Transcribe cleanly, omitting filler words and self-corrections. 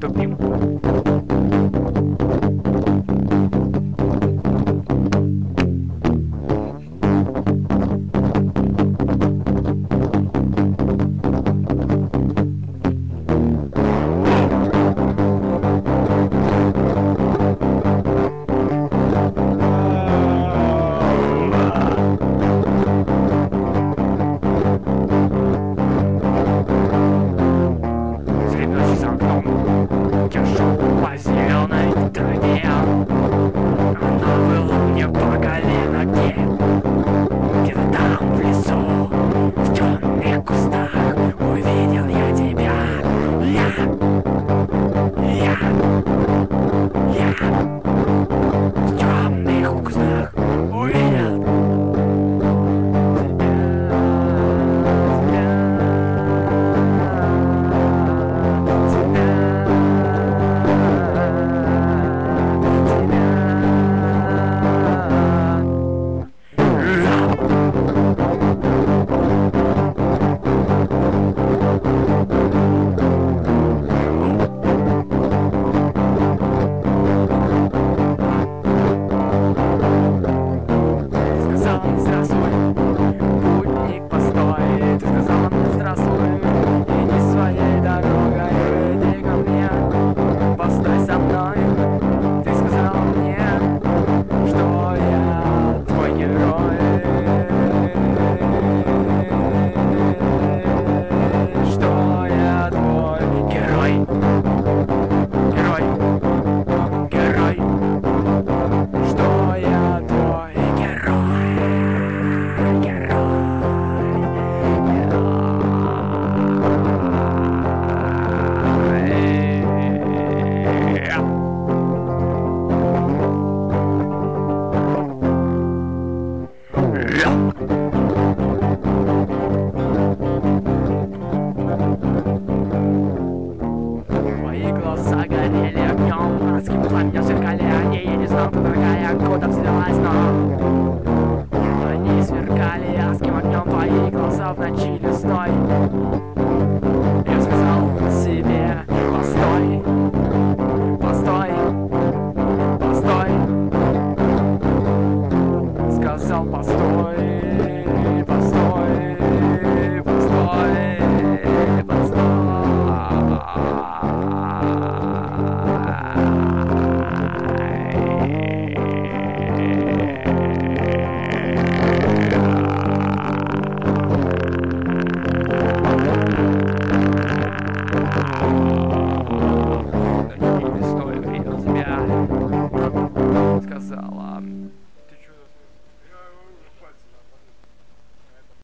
тупим. Я шел по зеленой траве, она была мне по колено, где-то там в лесу, в темных кустах увидел я тебя. Я в темных кустах увидел горели огнем, адским пламенем сверкали они. Я не знал, кто такая, откуда взялась, но они сверкали адским огнем, твои глаза в ночи лесной. Я сказал себе: постой, постой, постой. Сказал: постой, постой, постой, постой. Oh,